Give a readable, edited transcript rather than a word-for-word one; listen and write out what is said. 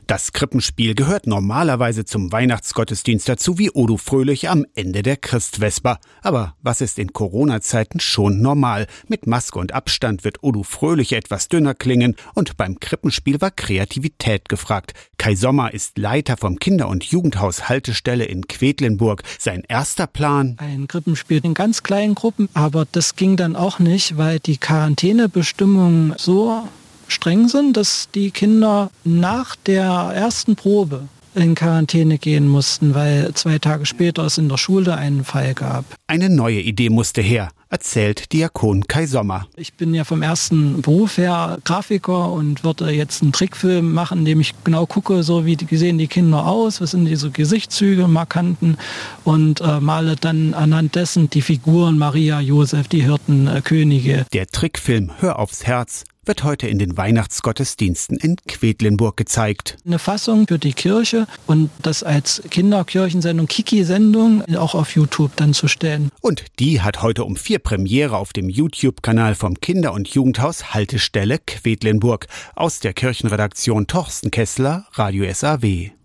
Das Krippenspiel gehört normalerweise zum Weihnachtsgottesdienst dazu wie O du Fröhlich am Ende der Christvesper. Aber was ist in Corona-Zeiten schon normal? Mit Maske und Abstand wird O du Fröhlich etwas dünner klingen und beim Krippenspiel war Kreativität gefragt. Kai Sommer ist Leiter vom Kinder- und Jugendhaus Haltestelle in Quedlinburg. Sein erster Plan: ein Krippenspiel in ganz kleinen Gruppen, aber das ging dann auch nicht, weil die Quarantänebestimmungen so streng sind, dass die Kinder nach der ersten Probe in Quarantäne gehen mussten, weil 2 Tage später es in der Schule einen Fall gab. Eine neue Idee musste her, erzählt Diakon Kai Sommer. Ich bin ja vom ersten Beruf her Grafiker und würde jetzt einen Trickfilm machen, in dem ich genau gucke, so wie sehen die Kinder aus, was sind diese Gesichtszüge, Markanten, und male dann anhand dessen die Figuren Maria, Josef, die Hirten, Könige. Der Trickfilm Hör aufs Herz wird heute in den Weihnachtsgottesdiensten in Quedlinburg gezeigt. Eine Fassung für die Kirche und das als Kinderkirchensendung, Kiki-Sendung, auch auf YouTube dann zu stellen. Und die hat heute um 4 Premiere auf dem YouTube-Kanal vom Kinder- und Jugendhaus Haltestelle Quedlinburg. Aus der Kirchenredaktion Torsten Kessler, Radio SAW.